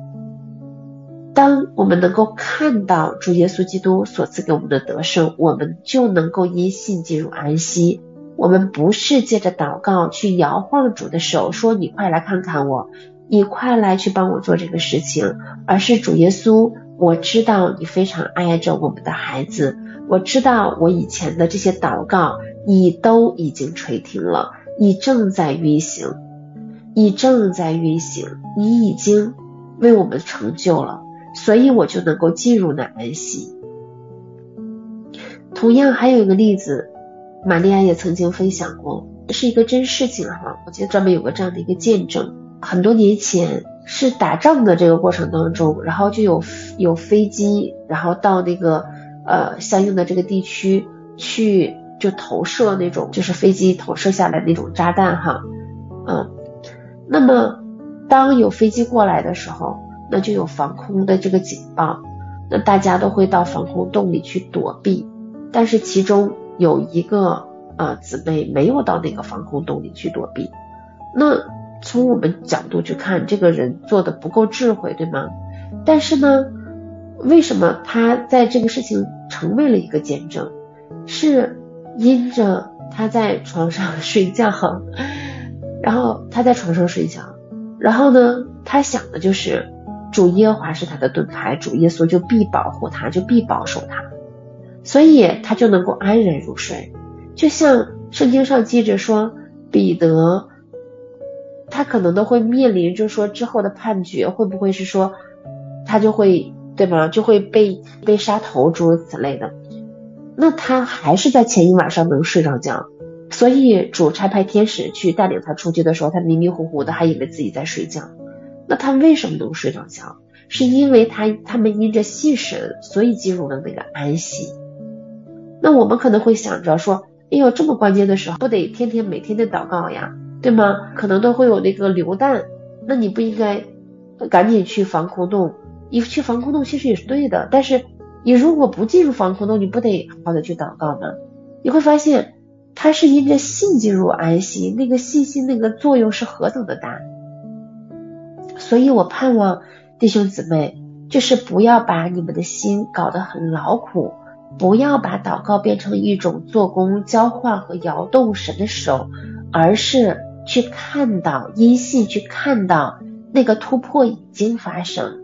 当我们能够看到主耶稣基督所赐给我们的得胜，我们就能够因信进入安息。我们不是借着祷告去摇晃主的手，说你快来看看我，你快来去帮我做这个事情，而是主耶稣，我知道你非常爱着我们的孩子，我知道我以前的这些祷告你都已经垂听了，你正在运行，你正在运行，你已经为我们成就了，所以我就能够进入那安息。同样还有一个例子，玛利亚也曾经分享过，是一个真事情哈，我记得专门有个这样的一个见证。很多年前是打仗的这个过程当中，然后就有有飞机，然后到那个呃相应的这个地区去就投射那种就是飞机投射下来那种炸弹哈，嗯，那么当有飞机过来的时候，那就有防空的这个警报，那大家都会到防空洞里去躲避，但是其中有一个呃姊妹没有到那个防空洞里去躲避。那从我们角度去看，这个人做的不够智慧，对吗？但是呢，为什么他在这个事情成为了一个见证？是因着他在床上睡觉，然后他在床上睡觉，然后呢，他想的就是主耶和华是他的盾牌，主耶稣就必保护他，就必保守他，所以他就能够安然入睡。就像圣经上记着说，彼得他可能都会面临就是说之后的判决，会不会是说他就会对吗，就会被被杀头诸如此类的，那他还是在前一晚上能睡着觉。所以主差派天使去带领他出去的时候，他迷迷糊糊的还以为自己在睡觉。那他为什么能睡着觉？是因为他他们因着信神，所以进入了那个安息。那我们可能会想着说，哎呦，这么关键的时候不得天天每天的祷告呀，对吗？可能都会有那个流弹，那你不应该赶紧去防空洞？你去防空洞其实也是对的，但是你如果不进入防空洞，你不得好好的去祷告吗？你会发现他是因着信进入安息，那个信心那个作用是何等的大。所以我盼望弟兄姊妹，就是不要把你们的心搞得很劳苦，不要把祷告变成一种做工交换和摇动神的手，而是去看到因信去看到那个突破已经发生，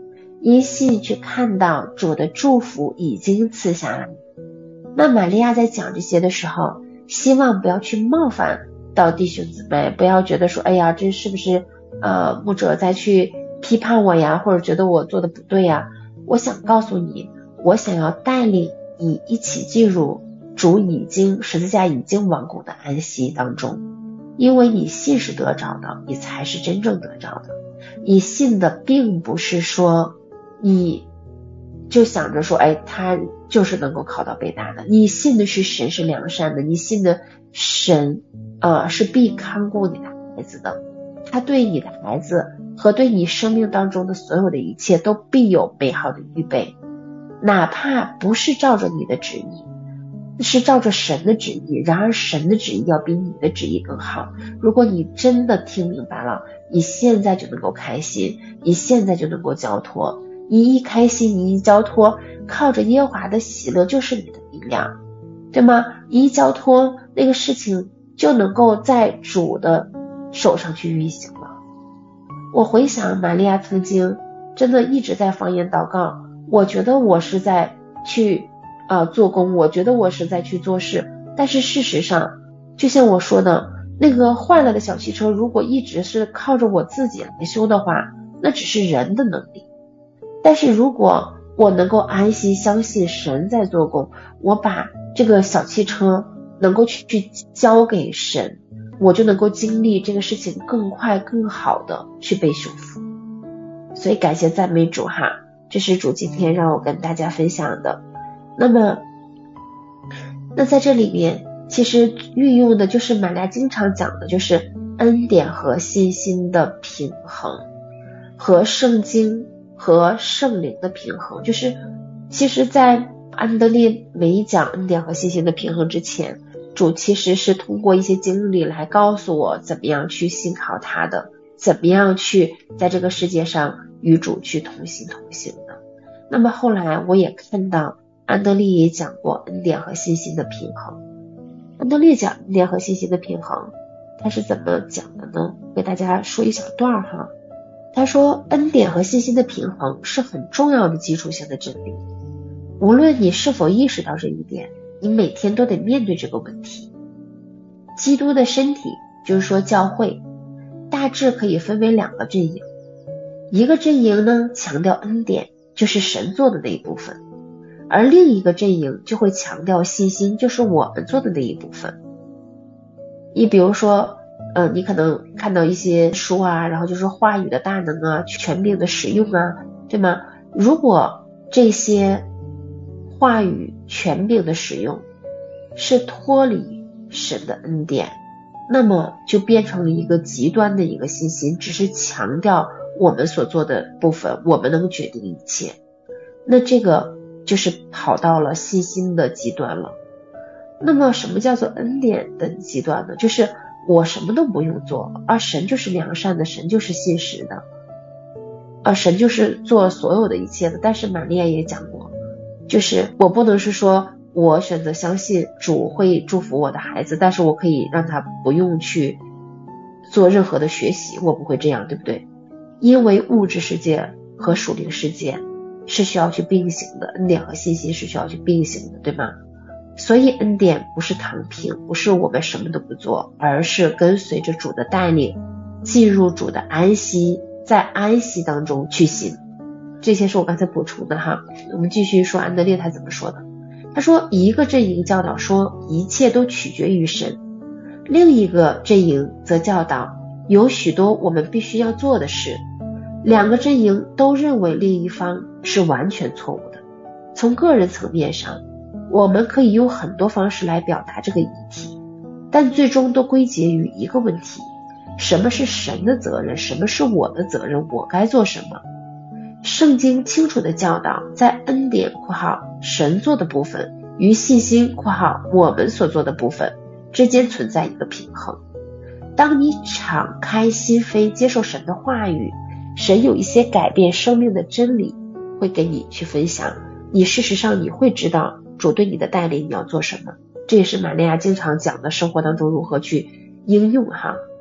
依信去看到主的祝福已经赐下来。那玛利亚在讲这些的时候，希望不要去冒犯到弟兄姊妹，不要觉得说，哎呀，这是不是呃牧者再去批判我呀，或者觉得我做的不对呀。我想告诉你，我想要带领你一起进入主已经十字架已经完工的安息当中，因为你信是得着的，你才是真正得着的。你信的并不是说你就想着说，哎，他就是能够考到北大的。你信的是神是良善的，你信的神呃是必看顾你的孩子的，他对你的孩子和对你生命当中的所有的一切都必有美好的预备，哪怕不是照着你的旨意，是照着神的旨意，然而神的旨意要比你的旨意更好。如果你真的听明白了，你现在就能够开心，你现在就能够交托。你一开心，你一交托，靠着耶和华的喜乐就是你的力量，对吗？一交托，那个事情就能够在主的手上去运行了。我回想玛利亚曾经真的一直在方言祷告，我觉得我是在去呃做工，我觉得我是在去做事，但是事实上就像我说的，那个坏了的小汽车如果一直是靠着我自己来修的话，那只是人的能力。但是如果我能够安心相信神在做工，我把这个小汽车能够去去交给神，我就能够经历这个事情更快更好的去被修复。所以感谢赞美主哈，这是主今天让我跟大家分享的。那么那在这里面其实运用的就是玛利亚经常讲的，就是恩典和信心的平衡，和圣经和圣灵的平衡。就是其实在安德烈没讲恩典和信心的平衡之前，主其实是通过一些经历来告诉我怎么样去信靠他的，怎么样去在这个世界上与主去同行同行的。那么后来我也看到安德烈也讲过恩典和信心的平衡。安德烈讲恩典和信心的平衡，他是怎么讲的呢？给大家说一小段哈。他说，恩典和信心的平衡是很重要的基础性的真理，无论你是否意识到这一点，你每天都得面对这个问题。基督的身体，就是说教会，大致可以分为两个阵营。一个阵营呢，强调恩典，就是神做的那一部分，而另一个阵营就会强调信心，就是我们做的那一部分。你比如说呃，你可能看到一些书啊，然后就是话语的大能啊，权柄的使用啊，对吗？如果这些话语权柄的使用是脱离神的恩典，那么就变成了一个极端的一个信心，只是强调我们所做的部分，我们能决定一切，那这个就是跑到了信心的极端了。那么什么叫做恩典的极端呢？就是我什么都不用做，而神就是良善的，神就是信实的，而神就是做所有的一切的。但是玛利亚也讲过，就是我不能是说我选择相信主会祝福我的孩子，但是我可以让他不用去做任何的学习，我不会这样，对不对？因为物质世界和属灵世界是需要去并行的，恩典和信心是需要去并行的，对吗？所以恩典不是躺平，不是我们什么都不做，而是跟随着主的带领进入主的安息，在安息当中去行。这些是我刚才补充的哈。我们继续说安德烈他怎么说的。他说，一个阵营教导说一切都取决于神，另一个阵营则教导有许多我们必须要做的事。两个阵营都认为另一方是完全错误的。从个人层面上，我们可以用很多方式来表达这个议题，但最终都归结于一个问题：什么是神的责任，什么是我的责任，我该做什么？圣经清楚的教导，在恩典括号神做的部分与信心括号我们所做的部分之间存在一个平衡。当你敞开心扉接受神的话语，神有一些改变生命的真理会跟你去分享，你事实上你会知道主对你的带领你要做什么。这也是玛利亚经常讲的生活当中如何去应用哈。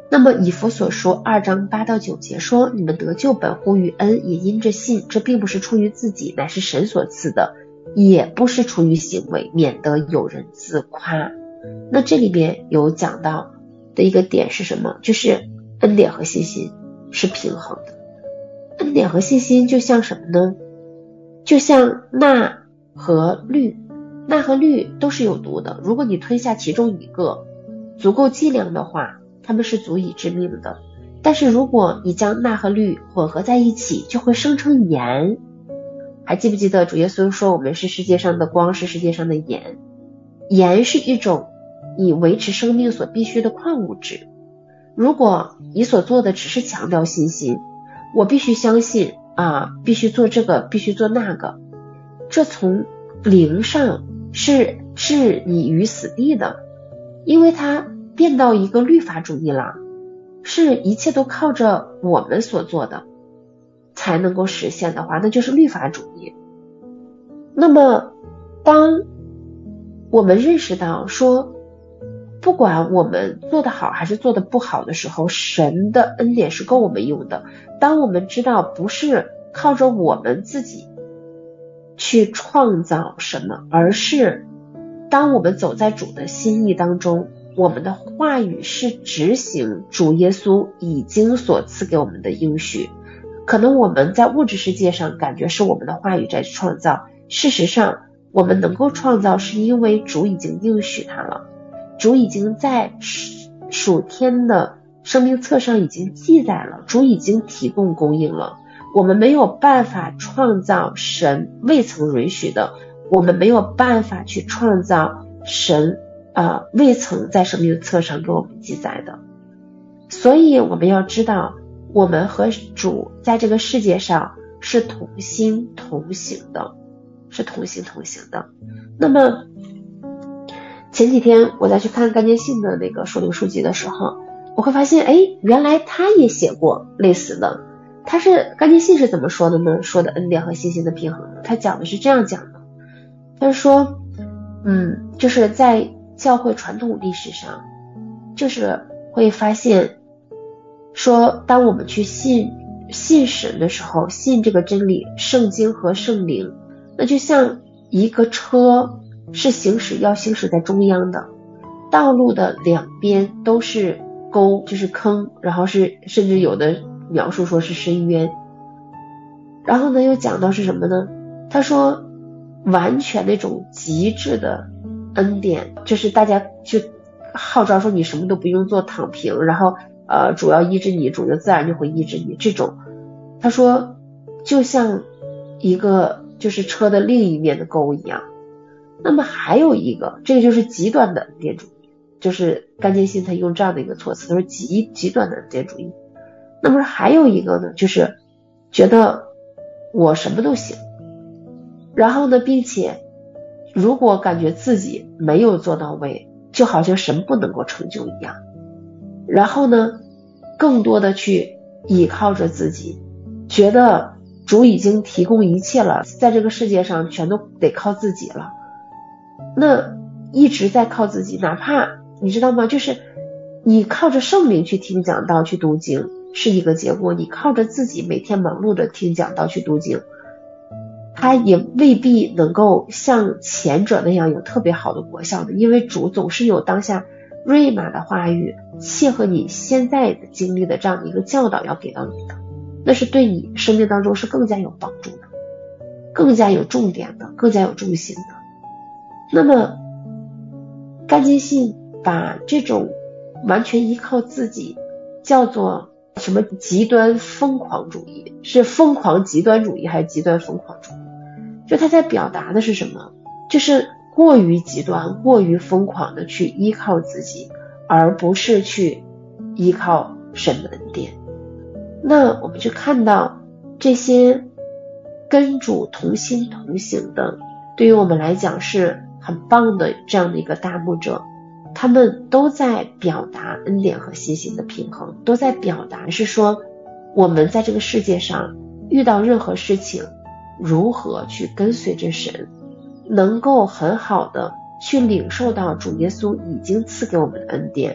那么以弗所书二章八到九节说，你们得救本乎于恩，也因着信，这并不是出于自己，乃是神所赐的，也不是出于行为，免得有人自夸。那这里面有讲到的一个点是什么？就是恩典和信心是平衡的。恩典和信心就像什么呢？就像钠和氯，钠和氯都是有毒的，如果你吞下其中一个足够剂量的话，它们是足以致命的。但是如果你将钠和氯混合在一起，就会生成盐。还记不记得主耶稣说我们是世界上的光，是世界上的盐？盐是一种你维持生命所必须的矿物质。如果你所做的只是强调信心，我必须相信啊，必须做这个，必须做那个，这从灵上是置你于死地的，因为它变到一个律法主义了，是一切都靠着我们所做的才能够实现的话，那就是律法主义。那么当我们认识到说不管我们做得好还是做得不好的时候，神的恩典是够我们用的。当我们知道不是靠着我们自己去创造什么，而是当我们走在主的心意当中，我们的话语是执行主耶稣已经所赐给我们的应许。可能我们在物质世界上感觉是我们的话语在创造，事实上我们能够创造是因为主已经应许它了，主已经在属天的生命册上已经记载了，主已经提供供应了。我们没有办法创造神未曾允许的，我们没有办法去创造神呃未曾在生命册上给我们记载的。所以我们要知道，我们和主在这个世界上是同心同行的，是同心同行的。那么前几天我再去看甘建信的那个属灵书籍的时候，我会发现，哎，原来他也写过类似的。他是甘建信是怎么说的呢？说的恩典和信心的平衡呢？他讲的是这样讲的，他说，嗯，就是在教会传统历史上，就是会发现，说当我们去信信神的时候，信这个真理，圣经和圣灵，那就像一个车是行驶要行驶在中央的，道路的两边都是沟，就是坑，然后是甚至有的描述说是深渊。然后呢又讲到是什么呢？他说完全那种极致的恩典，就是大家就号召说你什么都不用做，躺平，然后呃主要医治你，主就自然就会医治你，这种他说就像一个就是车的另一面的沟一样。那么还有一个，这个就是极端的恩典主义，就是甘建信他用这样的一个措辞，他说极极端的恩典主义。那么还有一个呢，就是觉得我什么都行，然后呢并且如果感觉自己没有做到位，就好像什么不能够成就一样，然后呢更多的去依靠着自己，觉得主已经提供一切了，在这个世界上全都得靠自己了，那一直在靠自己，哪怕你知道吗，就是你靠着圣灵去听讲道去读经是一个结果，你靠着自己每天忙碌着听讲道去读经，它也未必能够像前者那样有特别好的果效的，因为主总是有当下瑞玛的话语切合你现在的经历的这样的一个教导要给到你的，那是对你生命当中是更加有帮助的，更加有重点的，更加有重心的。那么甘建信把这种完全依靠自己叫做什么极端疯狂主义，是疯狂极端主义还是极端疯狂主义？就他在表达的是什么？就是过于极端过于疯狂的去依靠自己，而不是去依靠神的恩典。那我们就看到这些跟主同心同行的，对于我们来讲是很棒的这样的一个大牧者，他们都在表达恩典和信心的平衡，都在表达是说我们在这个世界上遇到任何事情如何去跟随着神，能够很好的去领受到主耶稣已经赐给我们的恩典，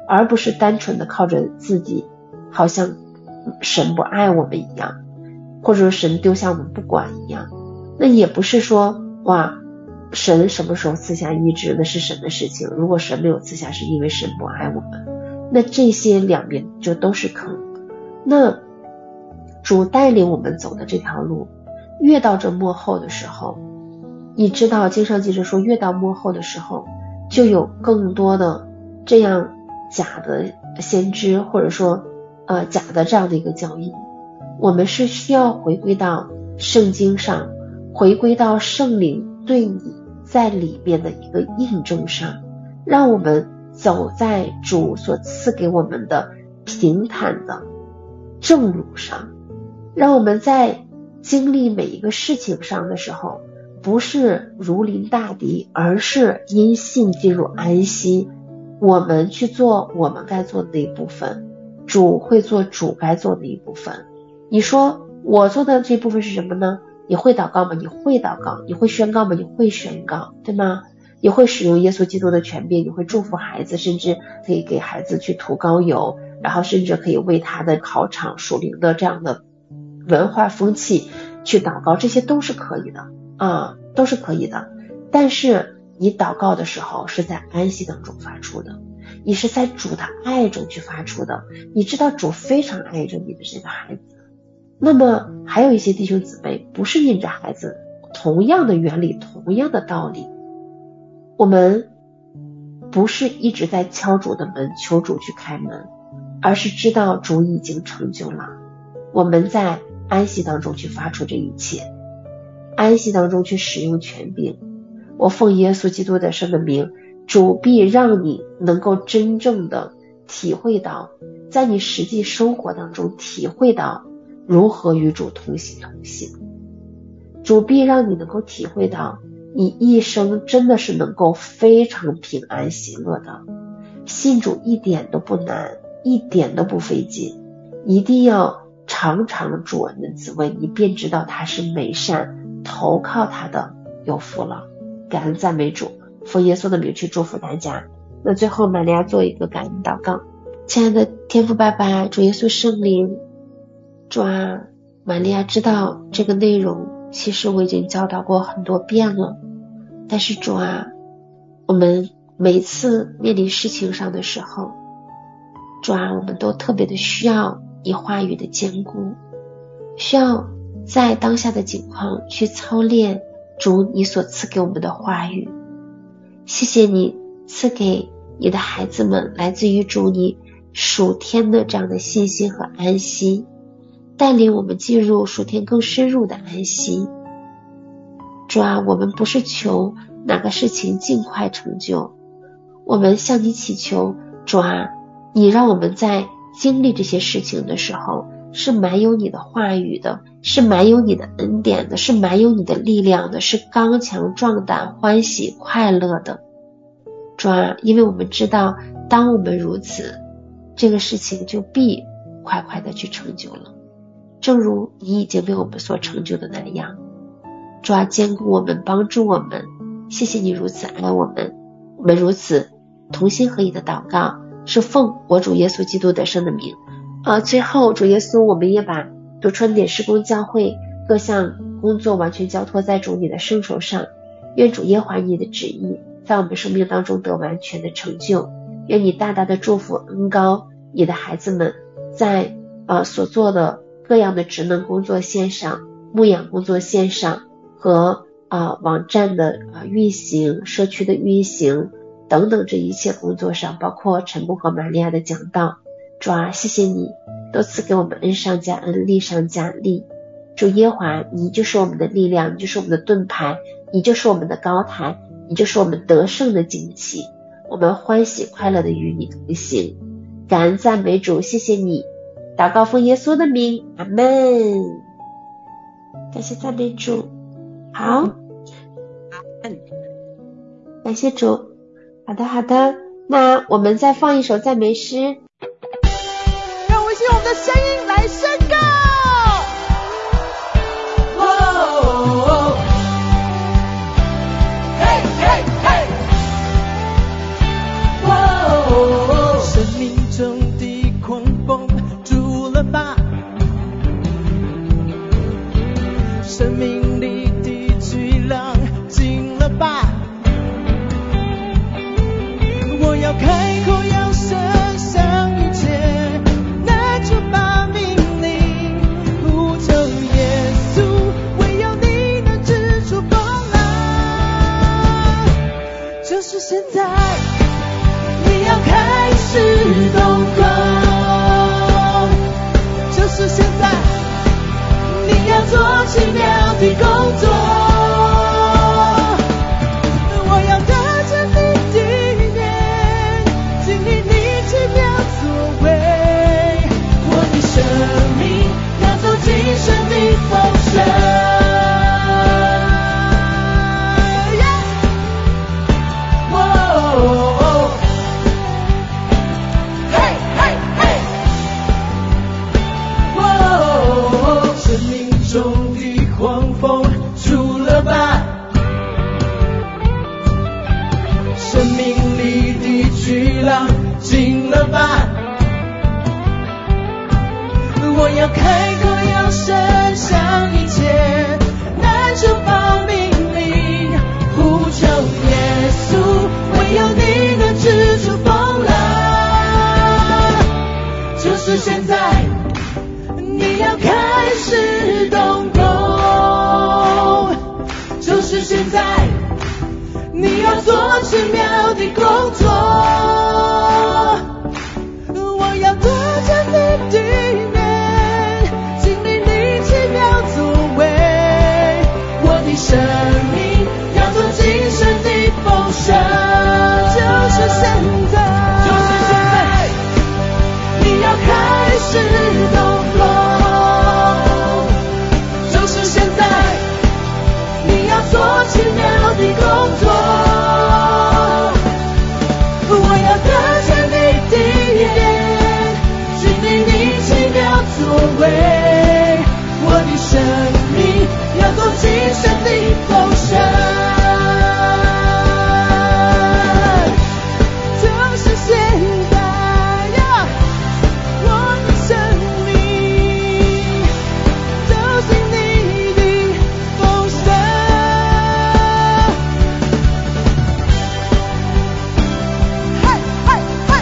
而不是单纯的靠着自己，好像神不爱我们一样，或者说神丢下我们不管一样。那也不是说哇，神什么时候赐下医治那是神的事情，如果神没有赐下是因为神不爱我们，那这些两边就都是坑。那主带领我们走的这条路，越到这末后的时候，你知道经上记着说，越到末后的时候就有更多的这样假的先知，或者说呃假的这样的一个教义。我们是需要回归到圣经上，回归到圣灵对你在里面的一个印证上，让我们走在主所赐给我们的平坦的正路上，让我们在经历每一个事情上的时候，不是如临大敌，而是因信进入安息。我们去做我们该做的那一部分，主会做主该做的一部分。你说我做的这部分是什么呢？你会祷告吗？你会祷告。你会宣告吗？你会宣告，对吗？你会使用耶稣基督的权柄，你会祝福孩子，甚至可以给孩子去涂膏油，然后甚至可以为他的考场属灵的这样的文化风气去祷告，这些都是可以的啊，都是可以的。但是你祷告的时候是在安息当中发出的，你是在主的爱中去发出的，你知道主非常爱着你的这个孩子。那么还有一些弟兄姊妹不是因着孩子，同样的原理，同样的道理，我们不是一直在敲主的门求主去开门，而是知道主已经成就了，我们在安息当中去发出这一切，安息当中去使用权柄。我奉耶稣基督的圣的名，主必让你能够真正的体会到，在你实际生活当中体会到如何与主同行同行。主必让你能够体会到，你一生真的是能够非常平安喜乐的。信主一点都不难，一点都不费劲，一定要尝尝主恩的滋味，你便知道他是美善，投靠他的有福了。感恩赞美主，奉耶稣的名去祝福大家。那最后玛利亚做一个感恩祷告。亲爱的天父爸爸，主耶稣圣灵，主啊，玛利亚知道这个内容其实我已经教导过很多遍了，但是主啊，我们每次面临事情上的时候，主啊，我们都特别的需要你话语的坚固，需要在当下的境况去操练主你所赐给我们的话语。谢谢你赐给你的孩子们来自于主你属天的这样的信心和安息，带领我们进入属天更深入的安息。主啊，我们不是求哪个事情尽快成就，我们向你祈求，主啊，你让我们在经历这些事情的时候是满有你的话语的，是满有你的恩典的，是满有你的力量的，是刚强壮胆欢喜快乐的。主啊，因为我们知道当我们如此，这个事情就必快快的去成就了，正如你已经为我们所成就的那样。主啊，坚固我们，帮助我们，谢谢你如此爱我们。我们如此同心合意的祷告，是奉我主耶稣基督得胜的名。呃，最后主耶稣，我们也把读春点施工教会各项工作完全交托在主你的圣手上，愿主耶和华你的旨意在我们生命当中得完全的成就。愿你大大的祝福恩膏你的孩子们在呃所做的各样的职能工作线上、牧养工作线上和啊、呃、网站的啊、呃、运行、社区的运行等等这一切工作上，包括陈牧和玛利亚的讲道。主啊，谢谢你都赐给我们恩上加恩，力上加力。主耶和华，你就是我们的力量，你就是我们的盾牌，你就是我们的高台，你就是我们得胜的旌旗。我们欢喜快乐的与你同行。感恩赞美主，谢谢你。祷告奉耶稣的名，阿们。感谢赞美主。好，感谢主。好的好的，那我们再放一首赞美诗。 让我们用我们的声音来宣告。 生命要开口要伸向一切，那就把命令呼求耶稣，唯有你能止住风浪。就是现在，你要开始动工，就是现在，你要做奇妙的工作。我要得着你的面，经历你奇妙作为，我的生命要走进神的丰盛。进了吧，我要开口要伸向一切，那就报命令呼求耶稣，唯有你能止住风浪。就是现在，你要开始动工，就是现在，你要做奇妙的工作。生命要走进神的丰盛，就是现在，就是现在，你要开始动工，就是现在，你要做奇妙的工作。我要得着你的面，经历你奇妙作为，我的生命要走进神的丰盛，就是现在呀！我的生命走进你的丰盛。嗨嗨嗨！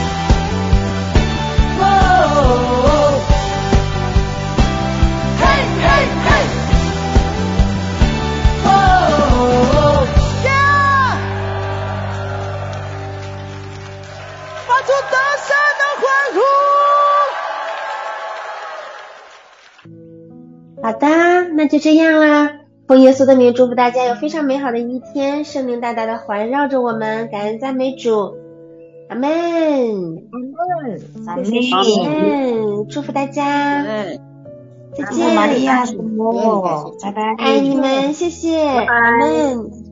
哦，嘿嘿嘿！发出大声的欢呼！好的，那就这样啦。奉耶稣的名祝福大家有非常美好的一天，圣灵大大的环绕着我们，感恩赞美主，阿门，阿门，谢谢，祝福大家，再见， 玛利亚，拜拜， 爱你们，谢谢，阿门。